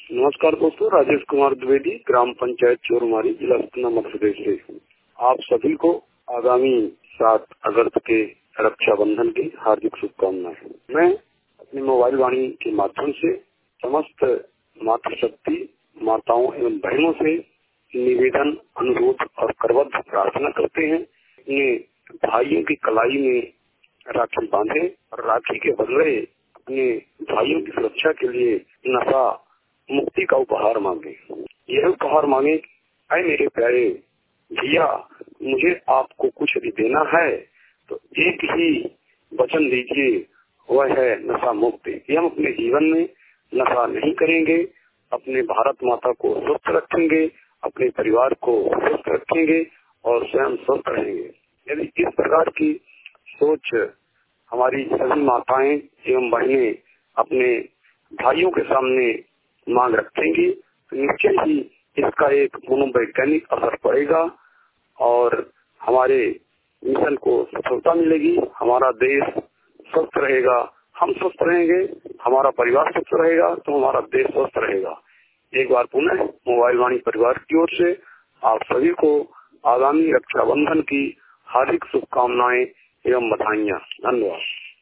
नमस्कार दोस्तों, राजेश कुमार द्विवेदी, ग्राम पंचायत चोरमारी, जिला सतना, मध्य प्रदेश से। आप सभी को आगामी 7 अगस्त के रक्षाबंधन की हार्दिक शुभकामनाएं। मैं अपनी मोबाइल वाणी के माध्यम से समस्त मातृशक्ति माताओं एवं बहनों से निवेदन, अनुरोध और करबद्ध प्रार्थना करते हैं। अपने भाइयों की कलाई में राखी बांधे और राखी के बदले अपने भाइयों की सुरक्षा के लिए नशा मुक्ति का उपहार मांगे। यह उपहार मांगे, ऐ मेरे प्यारे भैया, मुझे आपको कुछ भी देना है तो एक ही वचन दीजिए, वह है नशा मुक्ति। हम अपने जीवन में नशा नहीं करेंगे, अपने भारत माता को स्वस्थ रखेंगे, अपने परिवार को स्वस्थ रखेंगे और स्वयं स्वस्थ रहेंगे। यदि इस प्रकार की सोच हमारी सभी माताएं एवं बहनें अपने भाइयों के सामने मांग रखेंगी तो निश्चय ही इसका एक मनोवैज्ञानिक असर पड़ेगा और हमारे मिशन को सफलता मिलेगी। हमारा देश स्वस्थ रहेगा, हम स्वस्थ रहेंगे, हमारा परिवार स्वस्थ रहेगा तो हमारा देश स्वस्थ रहेगा। एक बार पुनः मोबाइल वाणी परिवार की ओर से आप सभी को आगामी रक्षाबंधन की हार्दिक शुभकामनाएं एवं बधाइयाँ। धन्यवाद।